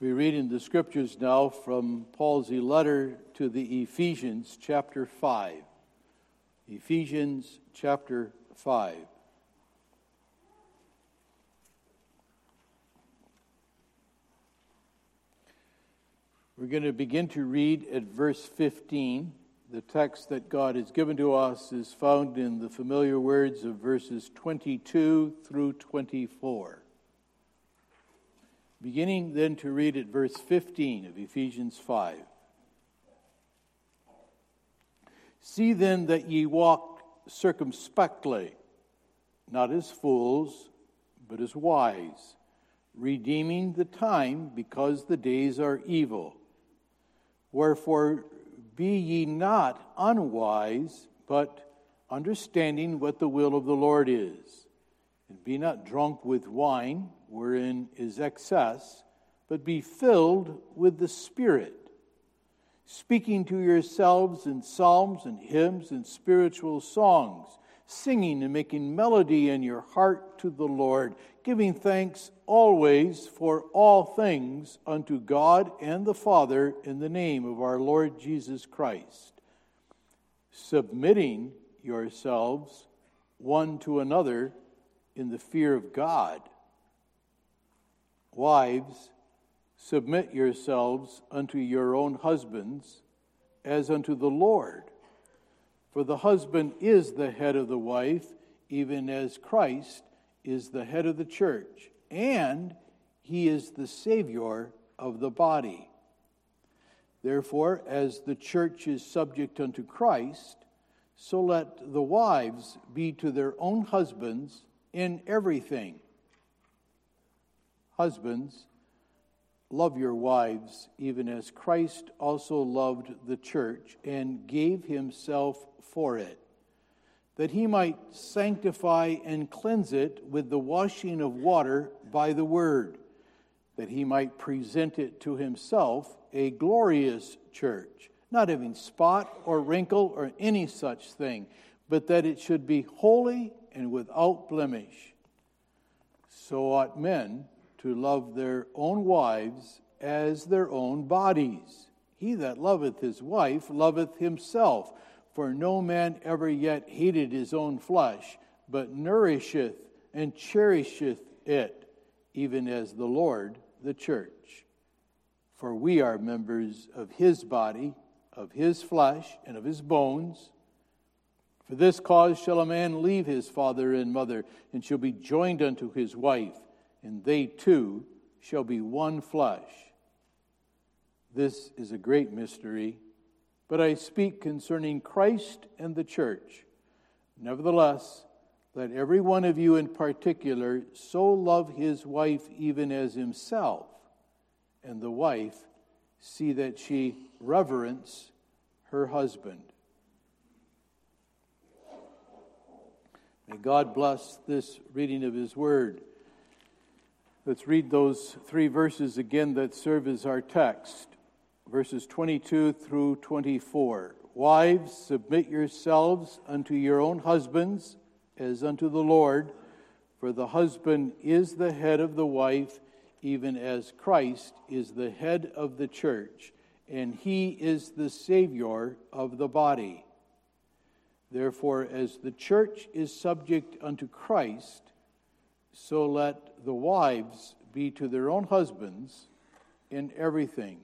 We read in the Scriptures now from Paul's letter to the Ephesians, chapter 5. Ephesians, chapter 5. We're going to begin to read at verse 15. The text that God has given to us is found in the familiar words of verses 22 through 24. Beginning then to read at verse 15 of Ephesians 5. See then that ye walk circumspectly, not as fools, but as wise, redeeming the time, because the days are evil. Wherefore be ye not unwise, but understanding what the will of the Lord is. And be not drunk with wine, wherein is excess, but be filled with the Spirit, speaking to yourselves in psalms and hymns and spiritual songs, singing and making melody in your heart to the Lord, giving thanks always for all things unto God and the Father in the name of our Lord Jesus Christ, submitting yourselves one to another in the fear of God. Wives, submit yourselves unto your own husbands as unto the Lord. For the husband is the head of the wife, even as Christ is the head of the church, and he is the Savior of the body. Therefore, as the church is subject unto Christ, so let the wives be to their own husbands in everything. Husbands, love your wives, even as Christ also loved the church and gave himself for it, that he might sanctify and cleanse it with the washing of water by the word, that he might present it to himself a glorious church, not having spot or wrinkle or any such thing, but that it should be holy and without blemish. So ought men to love their own wives as their own bodies. He that loveth his wife loveth himself. For no man ever yet hated his own flesh, but nourisheth and cherisheth it, even as the Lord the church. For we are members of his body, of his flesh, and of his bones. For this cause shall a man leave his father and mother, and shall be joined unto his wife, and they two shall be one flesh. This is a great mystery, but I speak concerning Christ and the church. Nevertheless, let every one of you in particular so love his wife even as himself, and the wife see that she reverence her husband. May God bless this reading of his word. Let's read those three verses again that serve as our text. Verses 22 through 24. Wives, submit yourselves unto your own husbands as unto the Lord, for the husband is the head of the wife, even as Christ is the head of the church, and he is the Savior of the body. Therefore, as the church is subject unto Christ, so let the wives be to their own husbands in everything.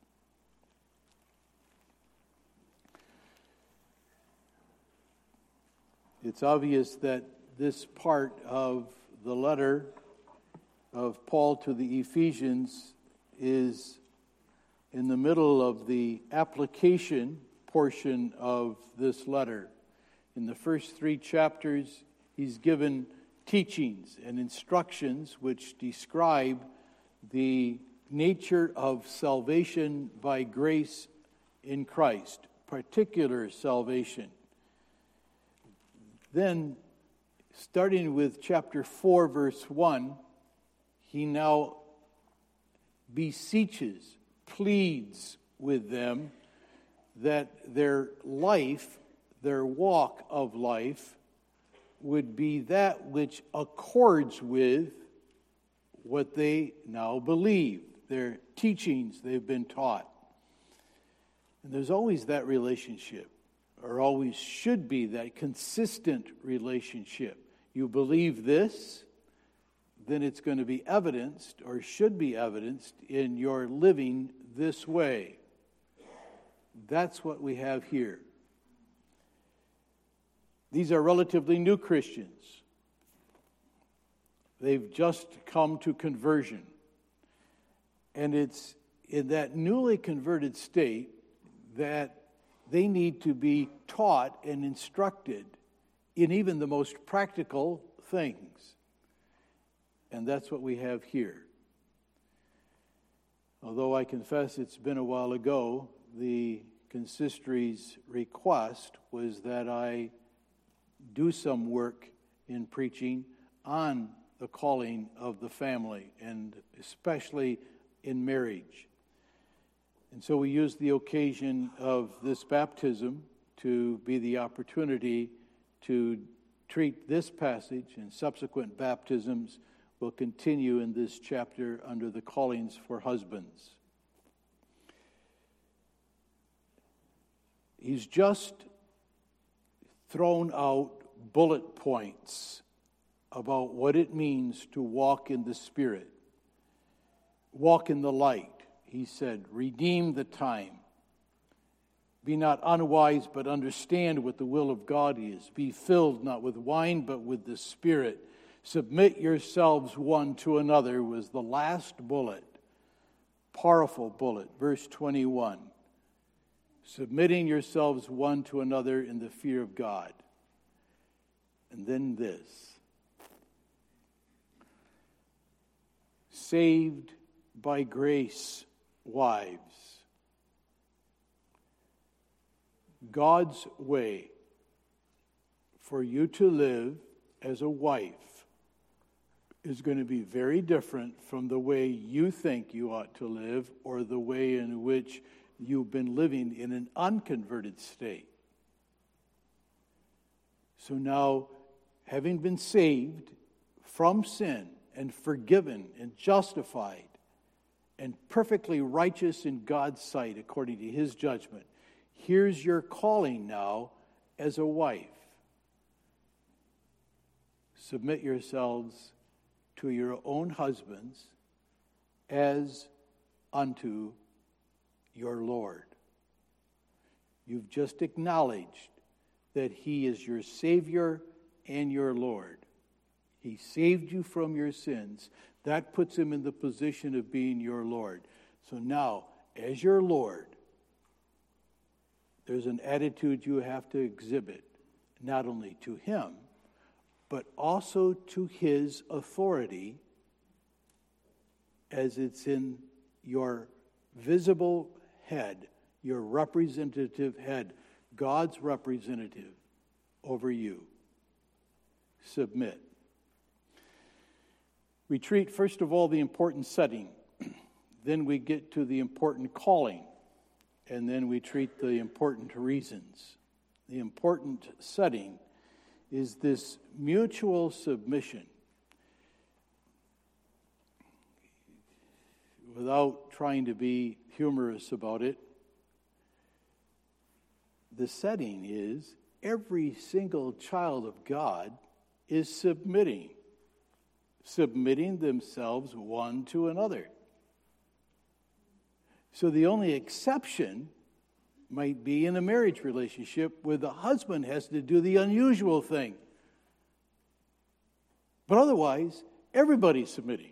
It's obvious that this part of the letter of Paul to the Ephesians is in the middle of the application portion of this letter. In the first three chapters, he's given teachings and instructions which describe the nature of salvation by grace in Christ, particular salvation. Then, starting with chapter 4, verse 1, he now beseeches, pleads with them that their life, their walk of life, would be that which accords with what they now believe. their teachings they've been taught. And there's always that relationship, or always should be that consistent relationship. You believe this, then it's going to be evidenced, or should be evidenced, in your living this way. That's what we have here. These are relatively new Christians. They've just come to conversion. And it's in that newly converted state that they need to be taught and instructed in even the most practical things. And that's what we have here. Although I confess it's been a while ago, the consistory's request was that I do some work in preaching on the calling of the family, and especially in marriage. And so we used the occasion of this baptism to be the opportunity to treat this passage, and subsequent baptisms will continue in this chapter under the callings for husbands. He's just thrown out bullet points about what it means to walk in the Spirit. Walk in the light. He said, redeem the time. Be not unwise, but understand what the will of God is. Be filled not with wine, but with the Spirit. Submit yourselves one to another was the last bullet. Powerful bullet. Verse 21. Submitting yourselves one to another in the fear of God. And then this. Saved by grace, wives. God's way for you to live as a wife is going to be very different from the way you think you ought to live, or the way in which you've been living in an unconverted state. So now, having been saved from sin and forgiven and justified and perfectly righteous in God's sight according to his judgment, here's your calling now as a wife. Submit yourselves to your own husbands as unto your Lord. You've just acknowledged that he is your Savior and your Lord. He saved you from your sins. That puts him in the position of being your Lord. So now, as your Lord, there's an attitude you have to exhibit, not only to him, but also to his authority, as it's in your visible head, your representative head, God's representative over you. Submit. We treat, first of all, the important setting. Then we get to the important calling. And then we treat the important reasons. The important setting is this mutual submission. Without trying to be humorous about it, the setting is every single child of God is submitting themselves one to another. So the only exception might be in a marriage relationship where the husband has to do the unusual thing. But otherwise, everybody's submitting.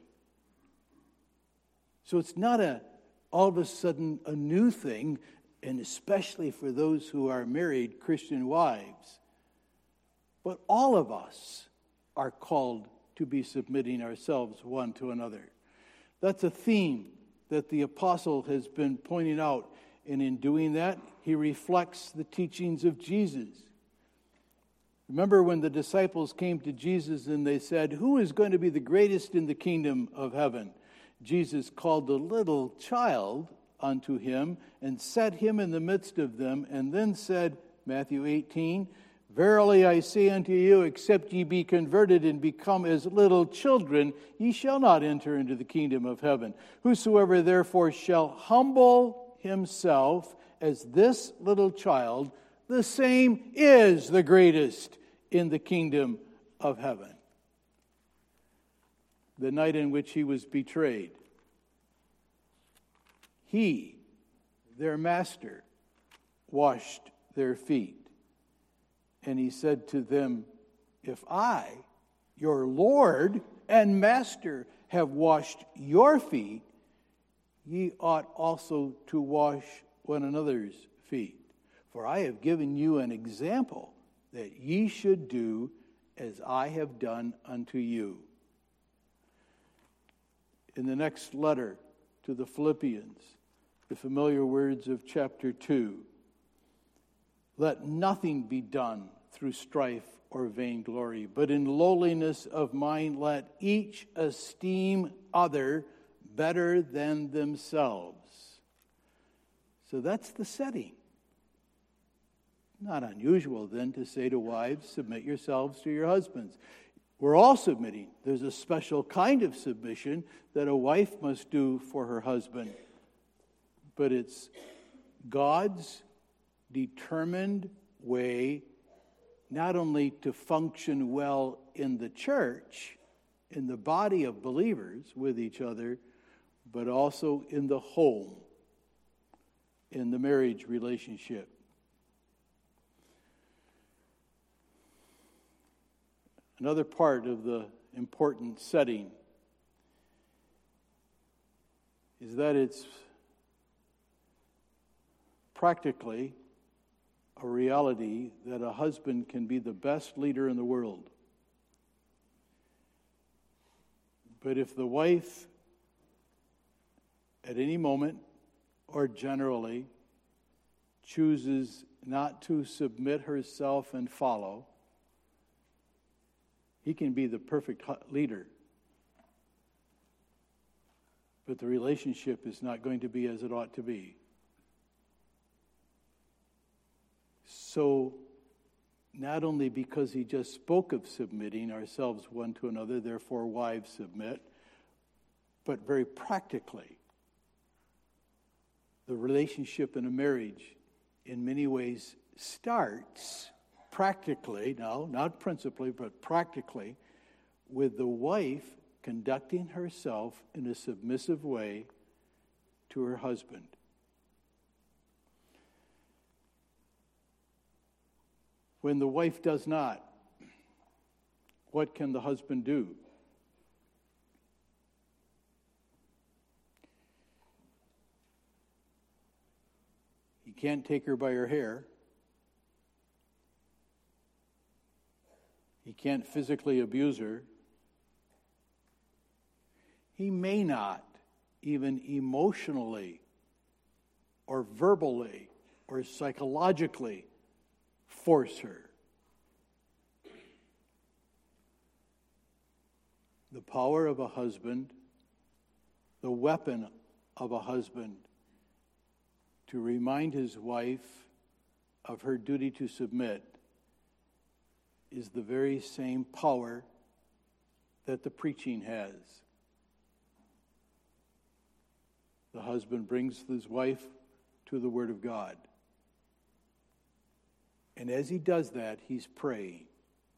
So it's not all of a sudden a new thing, and especially for those who are married Christian wives. But all of us are called to be submitting ourselves one to another. That's a theme that the apostle has been pointing out. And in doing that, he reflects the teachings of Jesus. Remember when the disciples came to Jesus and they said, "Who is going to be the greatest in the kingdom of heaven?" Jesus called the little child unto him and set him in the midst of them, and then said, Matthew 18, Verily I say unto you, except ye be converted and become as little children, ye shall not enter into the kingdom of heaven. Whosoever therefore shall humble himself as this little child, the same is the greatest in the kingdom of heaven. The night in which he was betrayed, he, their master, washed their feet. And he said to them, if I, your Lord and Master, have washed your feet, ye ought also to wash one another's feet. For I have given you an example that ye should do as I have done unto you. In the next letter to the Philippians, the familiar words of chapter 2, let nothing be done through strife or vainglory, but in lowliness of mind let each esteem other better than themselves. So that's the setting. Not unusual then to say to wives, submit yourselves to your husbands. We're all submitting. There's a special kind of submission that a wife must do for her husband. But it's God's determined way not only to function well in the church, in the body of believers with each other, but also in the home, in the marriage relationship. Another part of the important setting is that it's practically a reality that a husband can be the best leader in the world. But if the wife, at any moment or generally, chooses not to submit herself and follow, he can be the perfect leader. But the relationship is not going to be as it ought to be. So, not only because he just spoke of submitting ourselves one to another, therefore wives submit, but very practically, the relationship in a marriage in many ways starts practically, no, not principally, but practically, with the wife conducting herself in a submissive way to her husband. When the wife does not, what can the husband do? He can't take her by her hair. He can't physically abuse her. He may not even emotionally or verbally or psychologically force her. The power of a husband, the weapon of a husband to remind his wife of her duty to submit is the very same power that the preaching has. The husband brings his wife to the Word of God. And as he does that, he's praying.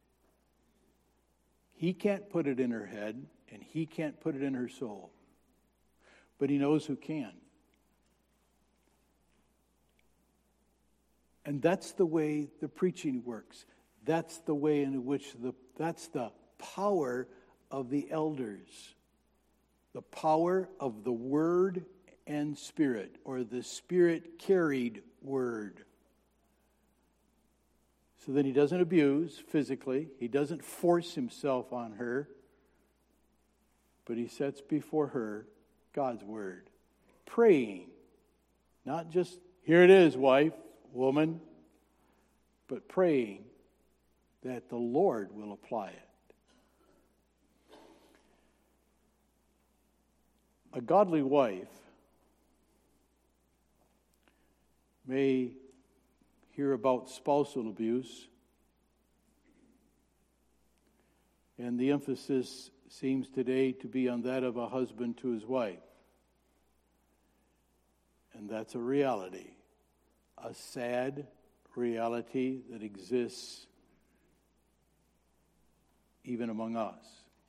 He can't put it in her head, and he can't put it in her soul. But he knows who can. And that's the way the preaching works. That's the way in which that's the power of the elders. The power of the Word and Spirit, or the Spirit-carried Word. So that he doesn't abuse physically. He doesn't force himself on her. But he sets before her God's Word. Praying. Not just, here it is, wife, woman. But praying that the Lord will apply it. A godly wife may hear about spousal abuse And the emphasis seems today to be on that of a husband to his wife. And that's a reality, a sad reality that exists even among us.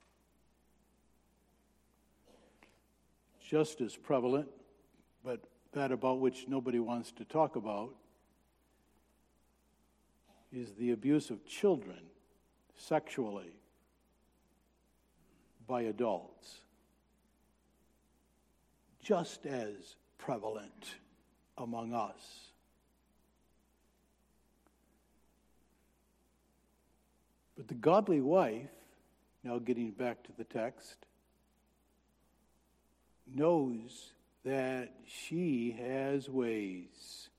Just as prevalent, but that about which nobody wants to talk about, is the abuse of children sexually by adults. Just as prevalent among us. But the godly wife, now getting back to the text, knows that she has ways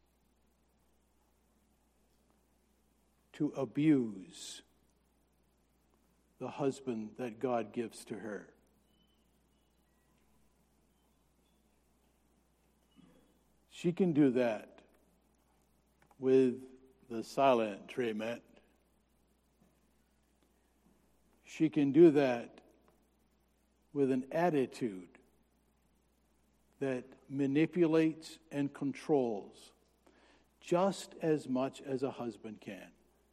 to abuse the husband that God gives to her. She can do that with the silent treatment. She can do that with an attitude that manipulates and controls just as much as a husband can.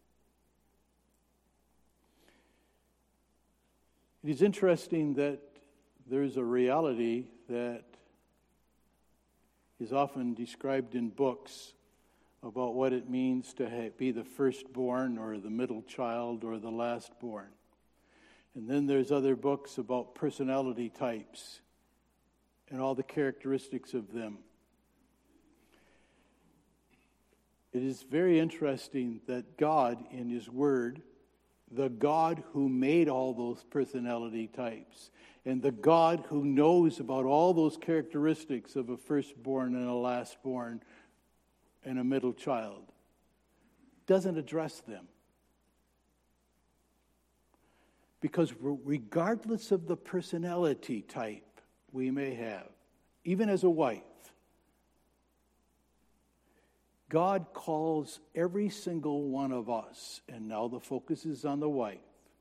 It is interesting that there's a reality that is often described in books about what it means to be the firstborn or the middle child or the lastborn. And then there's other books about personality types and all the characteristics of them. It is very interesting that God, in His Word, the God who made all those personality types, and the God who knows about all those characteristics of a firstborn and a lastborn and a middle child, doesn't address them. Because regardless of the personality type we may have, even as a wife, God calls every single one of us, and now the focus is on the wife,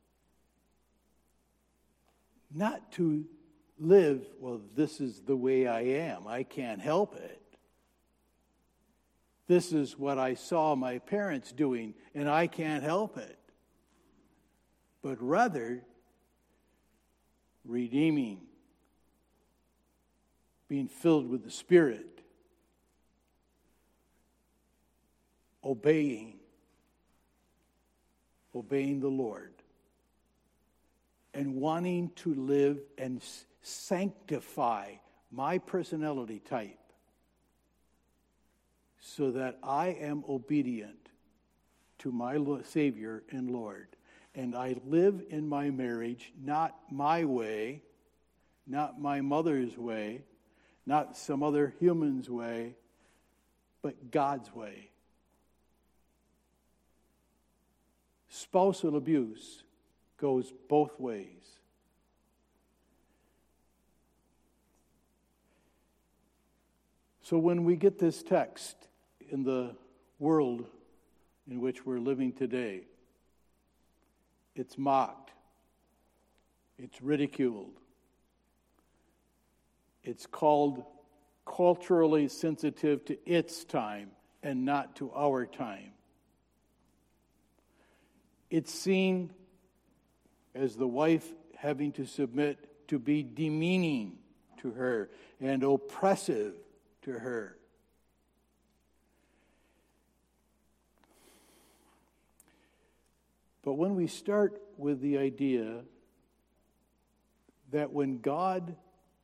not to live, well, this is the way I am, I can't help it. This is what I saw my parents doing, and I can't help it. But rather, redeeming, being filled with the Spirit, obeying the Lord, and wanting to live and sanctify my personality type so that I am obedient to my Savior and Lord. And I live in my marriage, not my way, not my mother's way, not some other human's way, but God's way. Spousal abuse goes both ways. So when we get this text in the world in which we're living today, it's mocked, it's ridiculed, it's called culturally sensitive to its time and not to our time. It's seen as the wife having to submit to be demeaning to her and oppressive to her. But when we start with the idea that when God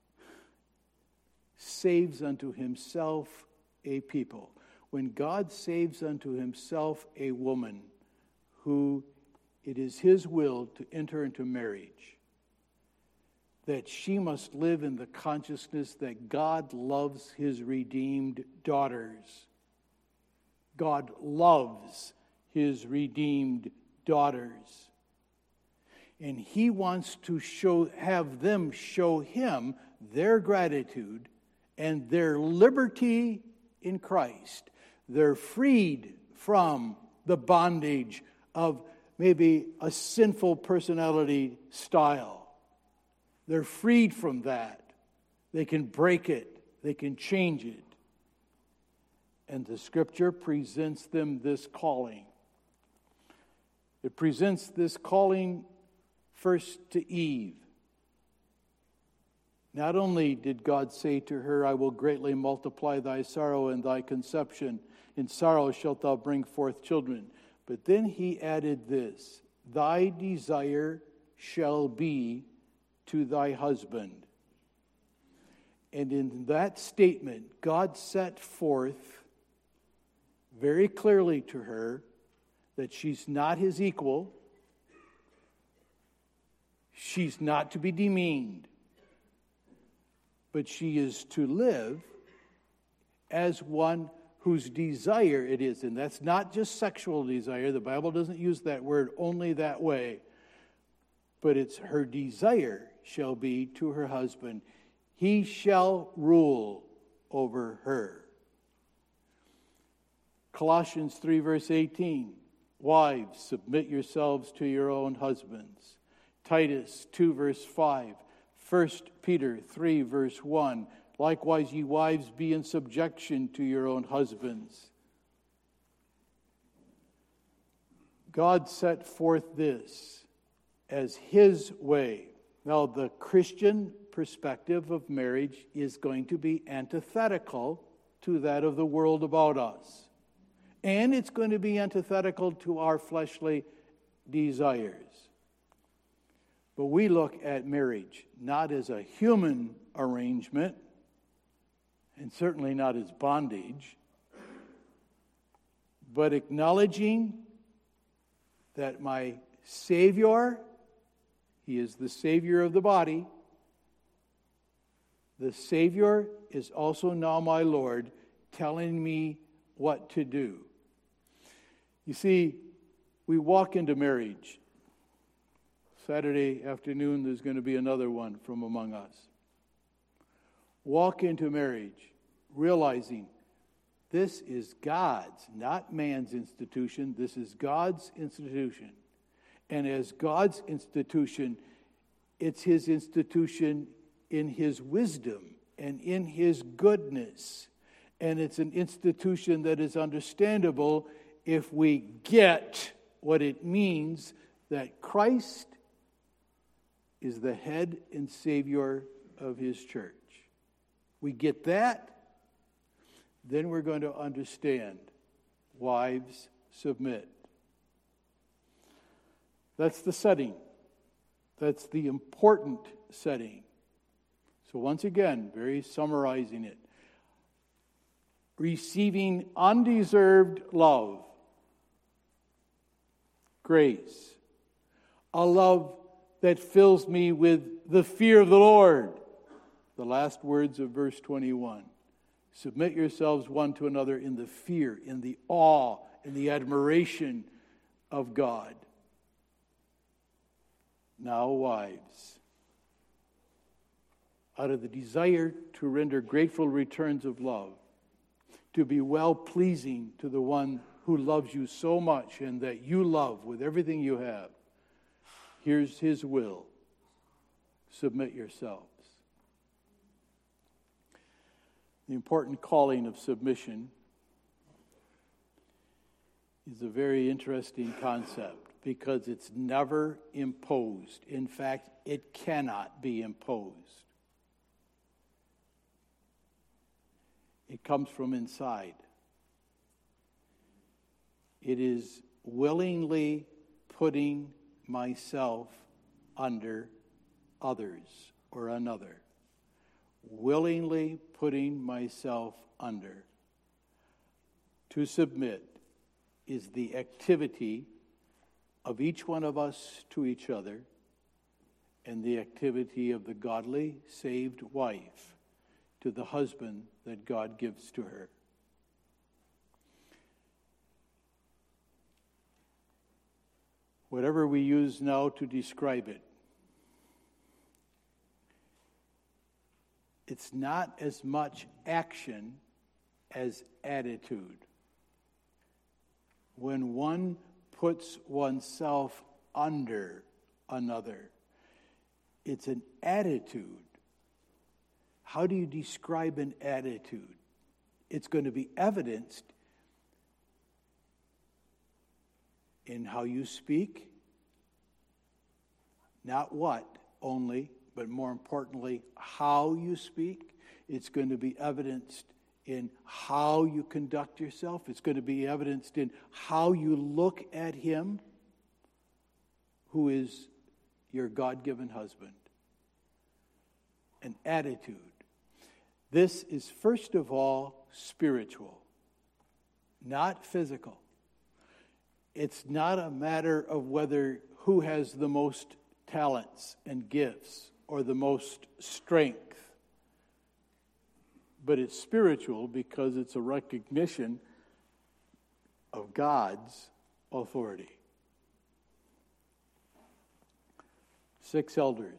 saves unto Himself a people, when God saves unto Himself a woman who it is His will to enter into marriage, that she must live in the consciousness that God loves His redeemed daughters. God loves His redeemed daughters. And He wants to have them show Him their gratitude and their liberty in Christ. They're freed from the bondage of maybe a sinful personality style. They're freed from that. They can break it. They can change it. And the Scripture presents them this calling. It presents this calling first to Eve. Not only did God say to her, I will greatly multiply thy sorrow and thy conception. In sorrow shalt thou bring forth children. But then he added this, thy desire shall be to thy husband. And in that statement, God set forth very clearly to her that she's not his equal. She's not to be demeaned. But she is to live as one whose desire it is. And that's not just sexual desire. The Bible doesn't use that word only that way. But it's her desire shall be to her husband. He shall rule over her. Colossians 3 verse 18. Wives, submit yourselves to your own husbands. Titus 2 verse 5. 1 Peter 3 verse 1. Likewise, ye wives, be in subjection to your own husbands. God set forth this as his way. Now, the Christian perspective of marriage is going to be antithetical to that of the world about us. And it's going to be antithetical to our fleshly desires. But we look at marriage not as a human arrangement, and certainly not as bondage, but acknowledging that my Savior, he is the Savior of the body. The Savior is also now my Lord, telling me what to do. You see, we walk into marriage. Saturday afternoon, there's going to be another one from among us. Walk into marriage realizing this is God's, not man's institution. This is God's institution. And as God's institution, it's his institution in his wisdom and in his goodness. And it's an institution that is understandable if we get what it means that Christ is the head and Savior of his church. We get that, then we're going to understand. Wives, submit. That's the setting. That's the important setting. So once again, very summarizing it. Receiving undeserved love, grace, a love that fills me with the fear of the Lord. The last words of verse 21. Submit yourselves one to another in the fear, in the awe, in the admiration of God. Now, wives, out of the desire to render grateful returns of love, to be well-pleasing to the one who loves you so much and that you love with everything you have, here's his will. Submit yourselves. The important calling of submission is a very interesting concept because it's never imposed. In fact, it cannot be imposed. It comes from inside. It is willingly putting myself under others or another. Willingly putting myself under. To submit is the activity of each one of us to each other and the activity of the godly, saved wife to the husband that God gives to her. Whatever we use now to describe it, it's not as much action as attitude. When one puts oneself under another. It's an attitude. How do you describe an attitude? It's going to be evidenced in how you speak, not what only, but more importantly, how you speak. It's going to be evidenced in how you conduct yourself. It's going to be evidenced in how you look at him who is your God-given husband. An attitude. This is first of all spiritual, not physical. It's not a matter of who has the most talents and gifts or the most strength. But it's spiritual because it's a recognition of God's authority. 6 elders.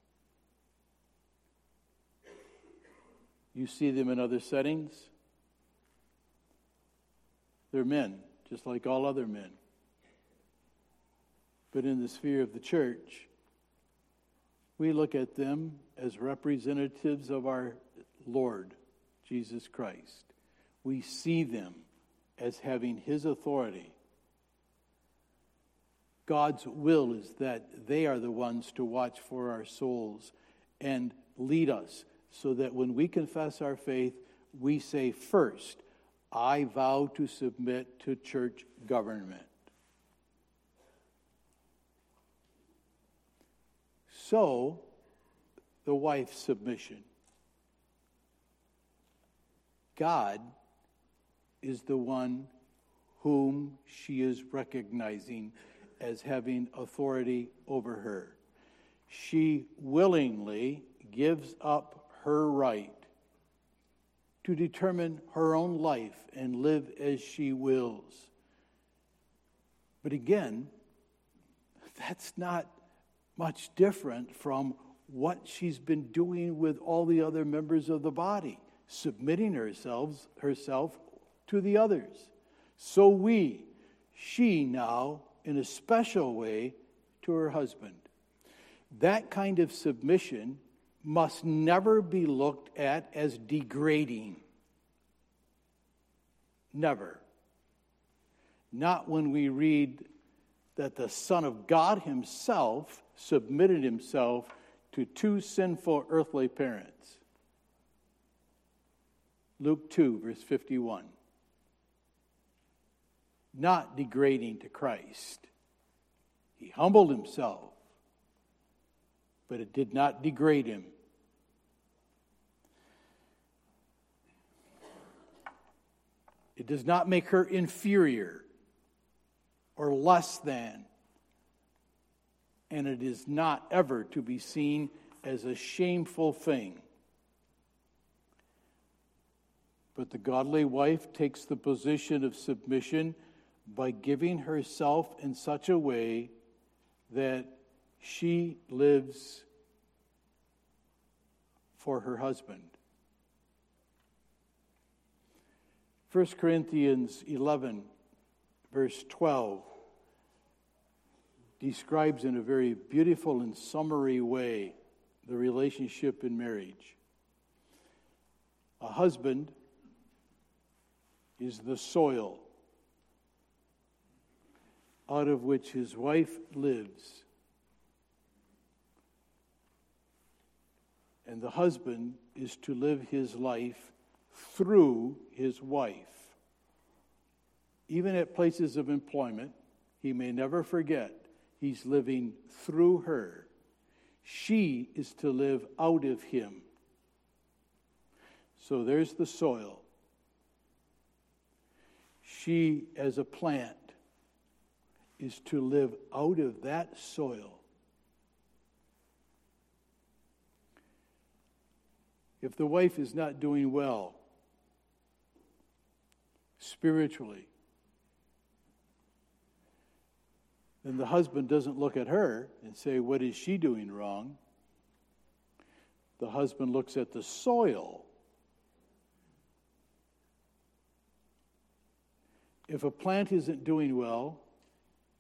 You see them in other settings. They're men, just like all other men. But in the sphere of the church, we look at them as representatives of our Lord, Jesus Christ. We see them as having his authority. God's will is that they are the ones to watch for our souls and lead us so that when we confess our faith, we say first, I vow to submit to church government. So, the wife's submission. God is the one whom she is recognizing as having authority over her. She willingly gives up her right to determine her own life and live as she wills. But again, that's not much different from what she's been doing with all the other members of the body, submitting herself to the others. So she now, in a special way, to her husband. That kind of submission must never be looked at as degrading. Never. Not when we read that the Son of God himself submitted himself to 2 sinful earthly parents. Luke 2, verse 51. Not degrading to Christ. He humbled himself, but it did not degrade him. It does not make her inferior or less than. And it is not ever to be seen as a shameful thing. But the godly wife takes the position of submission by giving herself in such a way that she lives for her husband. 1 Corinthians 11, verse 12, describes in a very beautiful and summary way the relationship in marriage. A husband is the soil out of which his wife lives. And the husband is to live his life through his wife. Even at places of employment, he may never forget he's living through her. She is to live out of him. So there's the soil. She, as a plant, is to live out of that soil. If the wife is not doing well spiritually, then the husband doesn't look at her and say, what is she doing wrong? The husband looks at the soil. If a plant isn't doing well,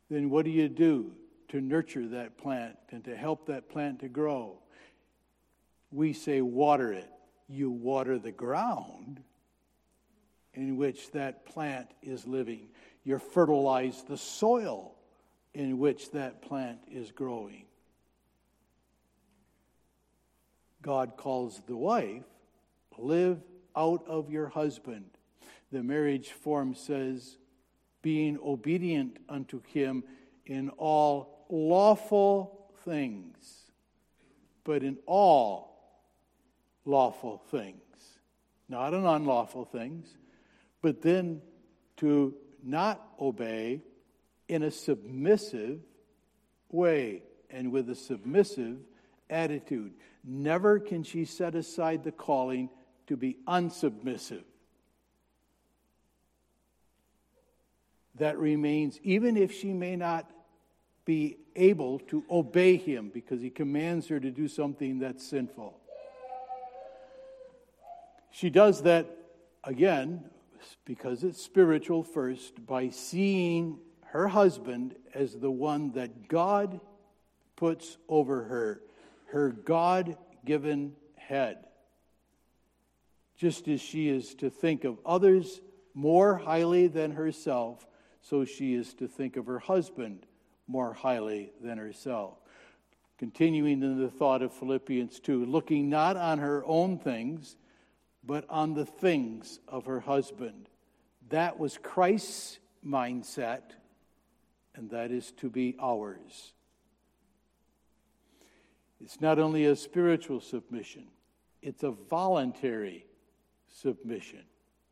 then what do you do to nurture that plant and to help that plant to grow? We say water it. You water the ground in which that plant is living. You fertilize the soil in which that plant is growing. God calls the wife, live out of your husband. The marriage form says, being obedient unto him in all lawful things, but in all lawful things, not in unlawful things, but then to not obey in a submissive way and with a submissive attitude. Never can she set aside the calling to be unsubmissive. That remains, even if she may not be able to obey him because he commands her to do something that's sinful. She does that, again, because it's spiritual first, by seeing her husband as the one that God puts over her God-given head. Just as she is to think of others more highly than herself, so she is to think of her husband more highly than herself. Continuing in the thought of Philippians 2, looking not on her own things, but on the things of her husband. That was Christ's mindset, and that is to be ours. It's not only a spiritual submission, it's a voluntary submission.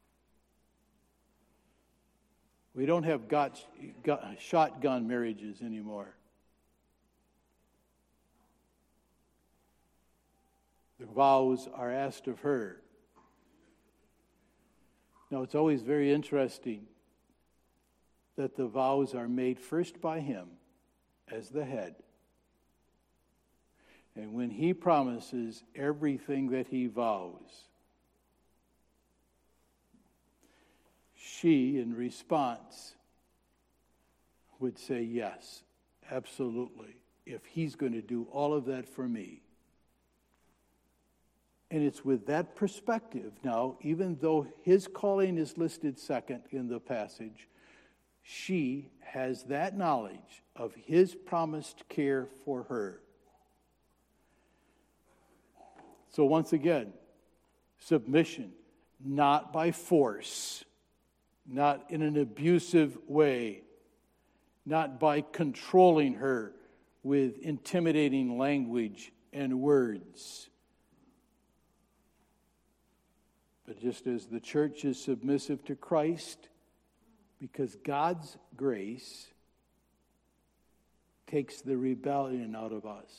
We don't have shotgun marriages anymore. The vows are asked of her. Now, it's always very interesting that the vows are made first by him as the head. And when he promises everything that he vows, she, in response, would say, yes, absolutely, if he's going to do all of that for me. And it's with that perspective now, even though his calling is listed second in the passage, she has that knowledge of his promised care for her. So once again, submission, not by force, not in an abusive way, not by controlling her with intimidating language and words. But just as the church is submissive to Christ, because God's grace takes the rebellion out of us.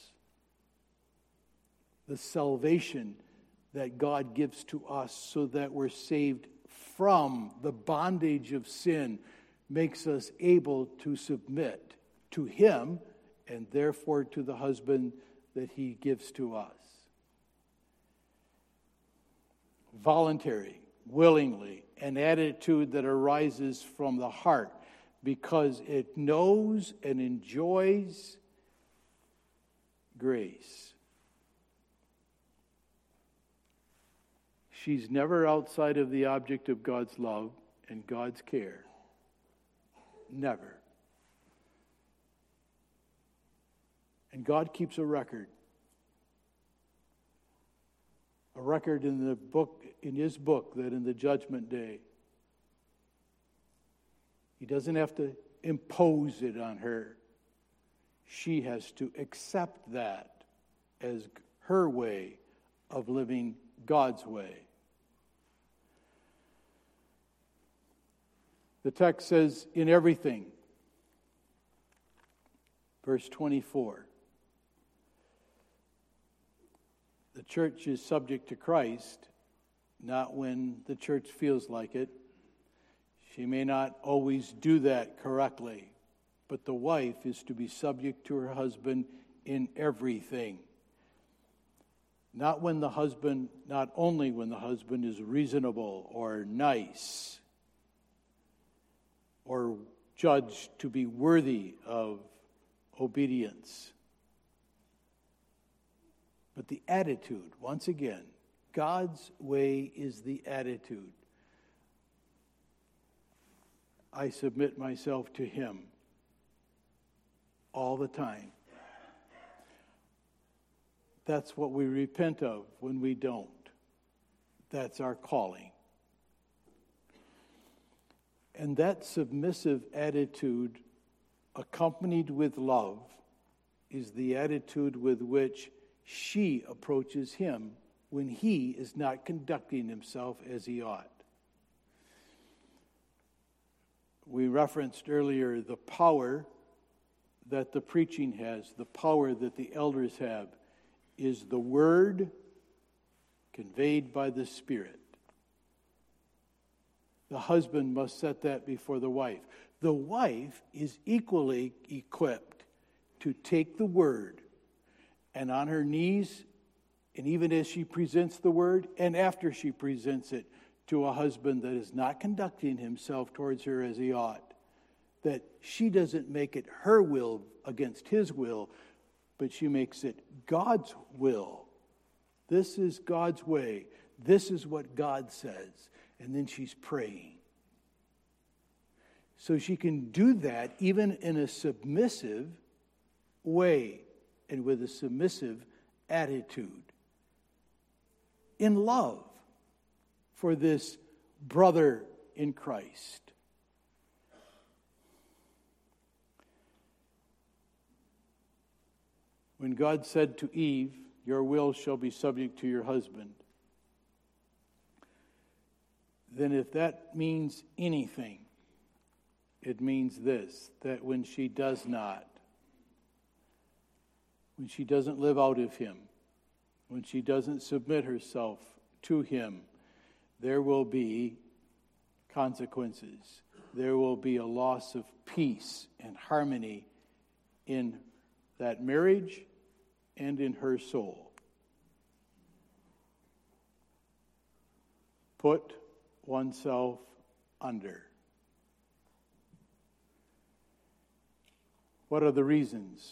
The salvation that God gives to us so that we're saved from the bondage of sin makes us able to submit to him and therefore to the husband that he gives to us. Voluntary, willingly, an attitude that arises from the heart because it knows and enjoys grace. She's never outside of the object of God's love and God's care. Never. And God keeps a record. A record in the book, in his book, that in the judgment day, he doesn't have to impose it on her. She has to accept that as her way of living God's way. The text says, in everything, verse 24, the church is subject to Christ, not when the church feels like it. She may not always do that correctly, but the wife is to be subject to her husband in everything. Not only when the husband is reasonable or nice or judged to be worthy of obedience. But the attitude, once again, God's way is the attitude. I submit myself to Him all the time. That's what we repent of when we don't. That's our calling. And that submissive attitude, accompanied with love, is the attitude with which she approaches him when he is not conducting himself as he ought. We referenced earlier the power that the preaching has, the power that the elders have, is the word conveyed by the Spirit. The husband must set that before the wife. The wife is equally equipped to take the word and on her knees, and even as she presents the word and after she presents it to a husband that is not conducting himself towards her as he ought, that she doesn't make it her will against his will, but she makes it God's will. This is God's way. This is what God says. And then she's praying. So she can do that even in a submissive way and with a submissive attitude. In love for this brother in Christ. When God said to Eve, "Your will shall be subject to your husband," then if that means anything, it means this, that when she does not, when she doesn't live out of him, when she doesn't submit herself to him, there will be consequences. There will be a loss of peace and harmony in that marriage and in her soul. Put oneself under. What are the reasons?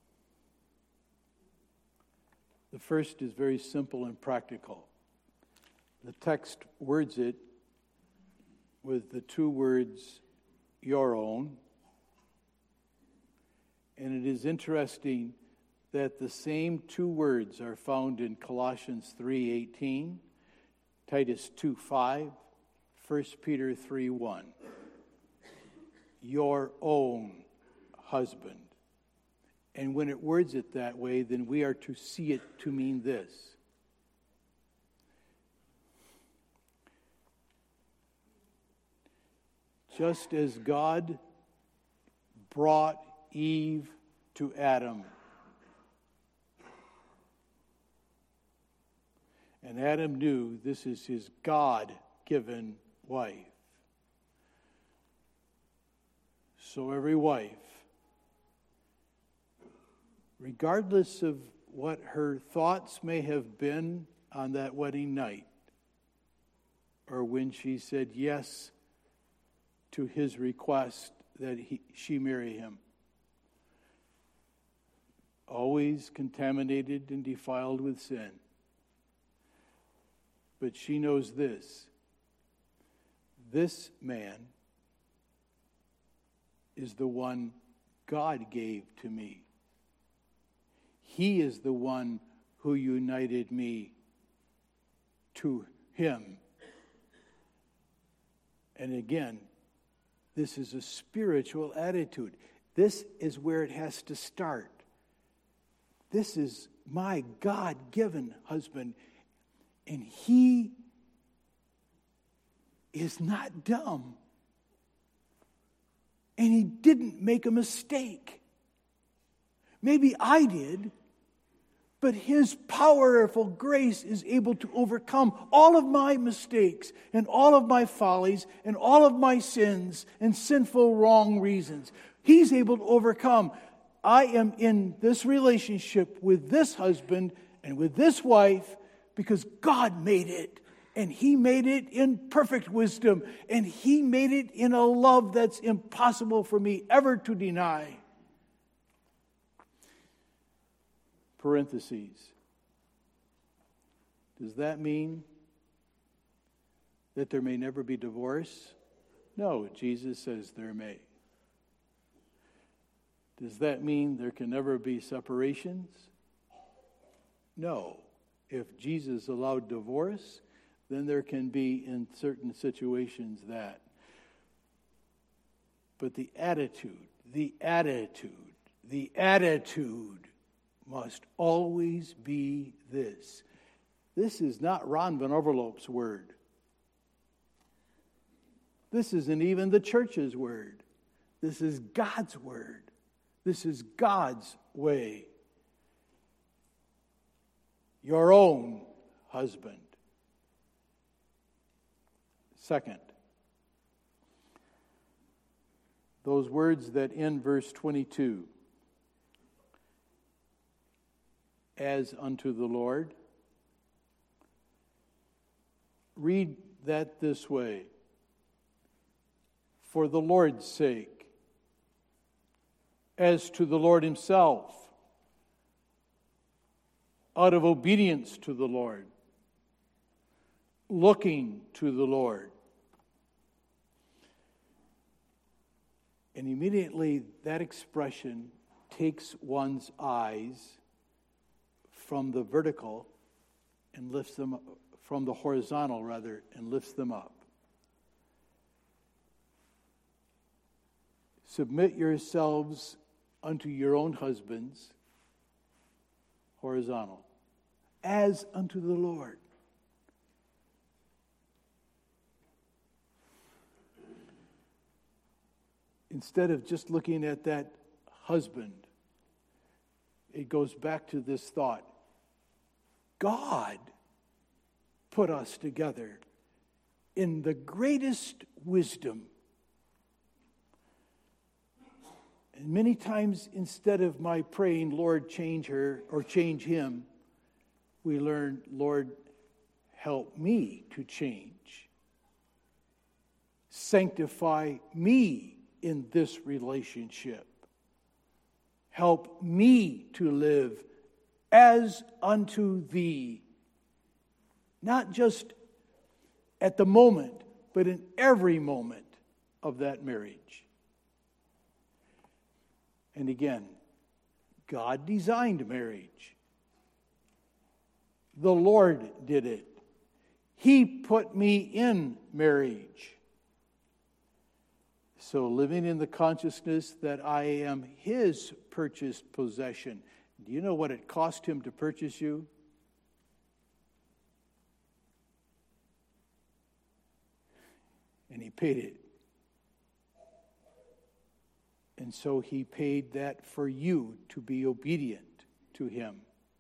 The first is very simple and practical. The text words it with the two words, your own. And it is interesting that the same two words are found in Colossians 3:18, Titus 2:5, 1 Peter 3:1. Your own husband. And when it words it that way, then we are to see it to mean this. Just as God brought Eve to Adam, and Adam knew this is his God-given wife. So every wife, regardless of what her thoughts may have been on that wedding night, or when she said yes to his request that she marry him, always contaminated and defiled with sin. But she knows this man is the one God gave to me. He is the one who united me to him. And again, this is a spiritual attitude. This is where it has to start. This is my God-given husband, and he is not dumb. And he didn't make a mistake. Maybe I did, but his powerful grace is able to overcome all of my mistakes and all of my follies and all of my sins and sinful wrong reasons. He's able to overcome. I am in this relationship with this husband and with this wife because God made it. And He made it in perfect wisdom. And He made it in a love that's impossible for me ever to deny. Parentheses. Does that mean that there may never be divorce? No, Jesus says there may. Does that mean there can never be separations? No. If Jesus allowed divorce, then there can be in certain situations that. But the attitude must always be this. This is not Ron Van Overloop's word. This isn't even the church's word. This is God's word. This is God's way. Your own husband. Second, those words that end verse 22, as unto the Lord, read that this way: for the Lord's sake, as to the Lord Himself, out of obedience to the Lord, looking to the Lord. And immediately that expression takes one's eyes from the vertical and lifts them up, from the horizontal rather, and lifts them up. Submit yourselves unto your own husbands, horizontal, as unto the Lord. Instead of just looking at that husband, it goes back to this thought. God put us together in the greatest wisdom. And many times, instead of my praying, Lord, change her or change him, we learn, Lord, help me to change. Sanctify me in this relationship. Help me to live as unto thee. Not just at the moment, but in every moment of that marriage. And again, God designed marriage. The Lord did it. He put me in marriage. So living in the consciousness that I am His purchased possession. Do you know what it cost Him to purchase you? And He paid it. And so He paid that for you to be obedient to Him.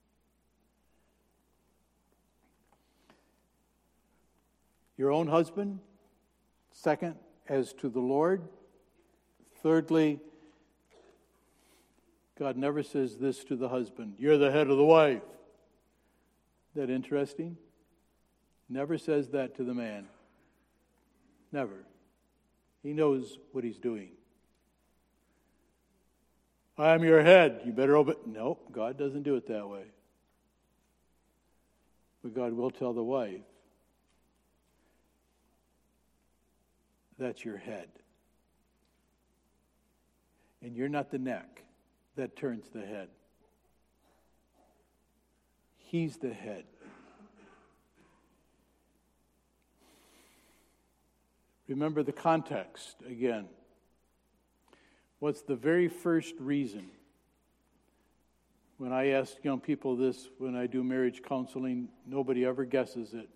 Your own husband. Second, as to the Lord. Thirdly, God never says this to the husband: you're the head of the wife. Isn't that interesting? Never says that to the man. Never. He knows what he's doing. I'm your head. You better obey. No, God doesn't do it that way. But God will tell the wife, that's your head. And you're not the neck that turns the head. He's the head. Remember the context again. What's the very first reason? When I ask young people this, when I do marriage counseling, nobody ever guesses it.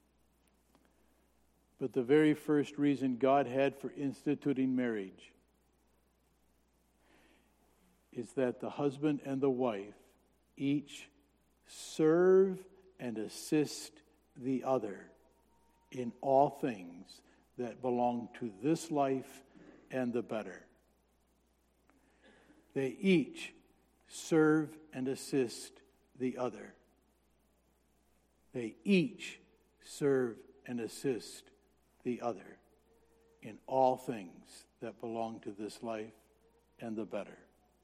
But the very first reason God had for instituting marriage is that the husband and the wife each serve and assist the other in all things that belong to this life and the better. They each serve and assist the other. They each serve and assist the other in all things that belong to this life and the better.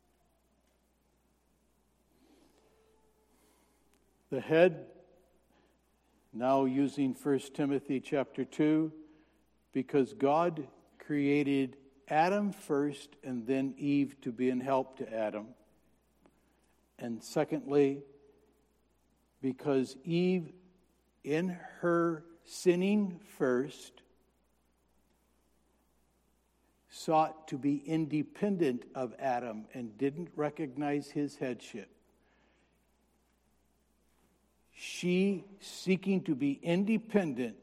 The head, now using 1 Timothy chapter 2, because God created Adam first and then Eve to be an help to Adam. And secondly, because Eve, in her sinning first, sought to be independent of Adam and didn't recognize his headship. She, seeking to be independent,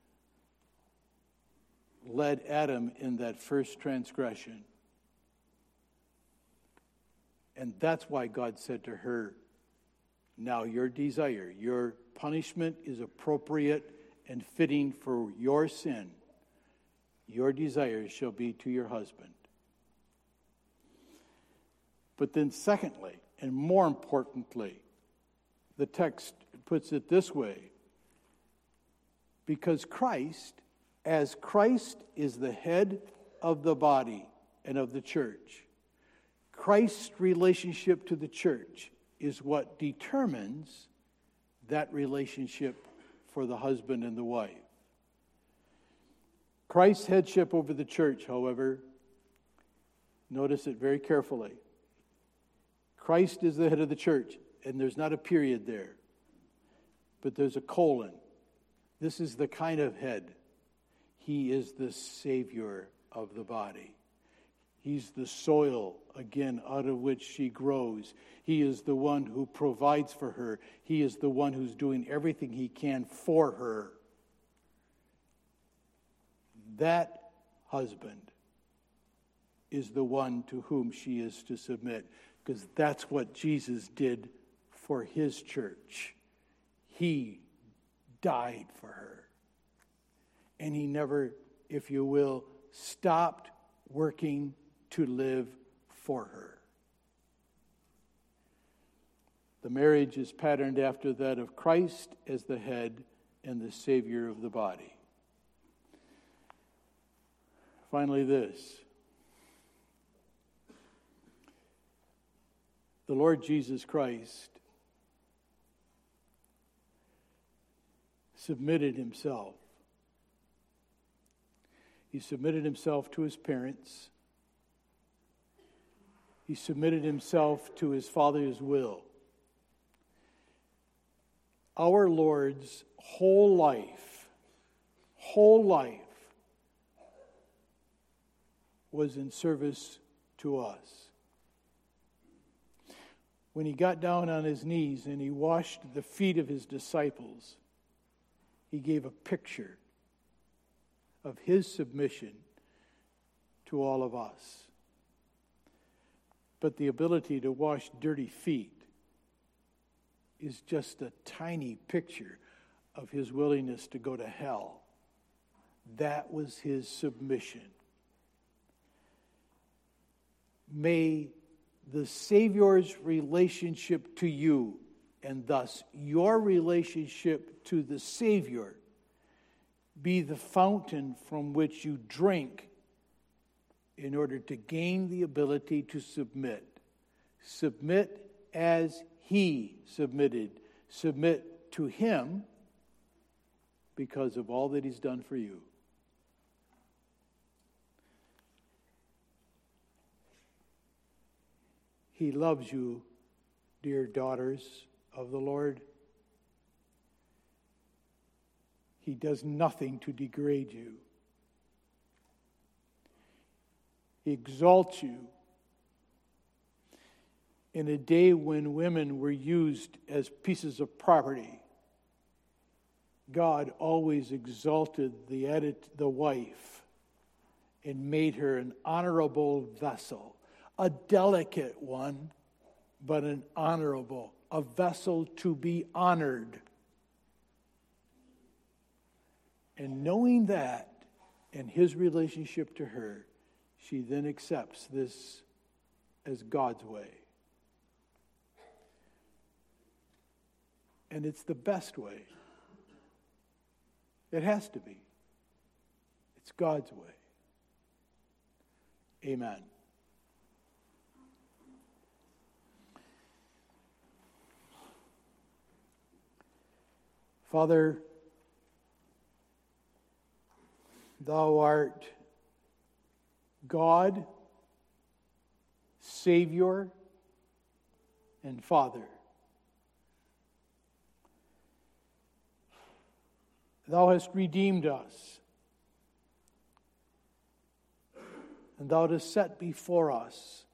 led Adam in that first transgression. And that's why God said to her, now your desire, your punishment is appropriate and fitting for your sin. Your desires shall be to your husband. But then secondly, and more importantly, the text puts it this way: because Christ, as Christ is the head of the body and of the church, Christ's relationship to the church is what determines that relationship for the husband and the wife. Christ's headship over the church, however, notice it very carefully. Christ is the head of the church, and there's not a period there, but there's a colon. This is the kind of head. He is the Savior of the body. He's the soil, again, out of which she grows. He is the one who provides for her. He is the one who's doing everything he can for her. That husband is the one to whom she is to submit, because that's what Jesus did for his church. He died for her. And he never, if you will, stopped working to live for her. The marriage is patterned after that of Christ as the head and the Savior of the body. Finally, this. The Lord Jesus Christ submitted himself. He submitted himself to his parents. He submitted himself to his Father's will. Our Lord's whole life was in service to us. When he got down on his knees and he washed the feet of his disciples, he gave a picture of his submission to all of us. But the ability to wash dirty feet is just a tiny picture of his willingness to go to hell. That was his submission. May the Savior's relationship to you, and thus your relationship to the Savior, be the fountain from which you drink in order to gain the ability to submit. Submit as he submitted. Submit to him because of all that he's done for you. He loves you, dear daughters of the Lord. He does nothing to degrade you. He exalts you. In a day when women were used as pieces of property, God always exalted the wife and made her an honorable vessel, a delicate one, but an honorable, a vessel to be honored. And knowing that and his relationship to her, she then accepts this as God's way. And it's the best way. It has to be. It's God's way. Amen. Father, thou art God, Savior, and Father. Thou hast redeemed us, and thou dost set before us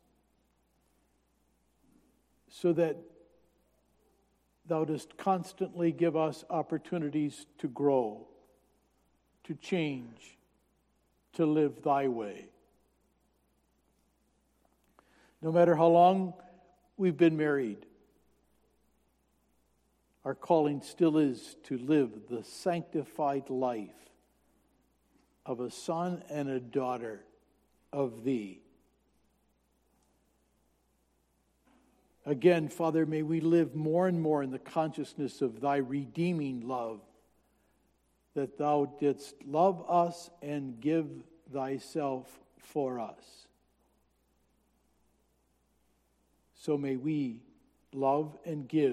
so that thou dost constantly give us opportunities to grow, to change, to live thy way. No matter how long we've been married, our calling still is to live the sanctified life of a son and a daughter of thee. Again, Father, may we live more and more in the consciousness of thy redeeming love, that thou didst love us and give thyself for us. So may we love and give,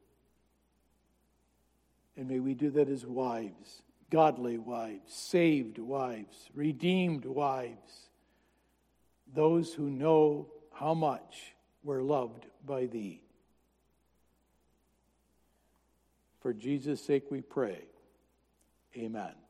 and may we do that as wives, godly wives, saved wives, redeemed wives, those who know how much we're loved by thee. For Jesus' sake we pray. Amen.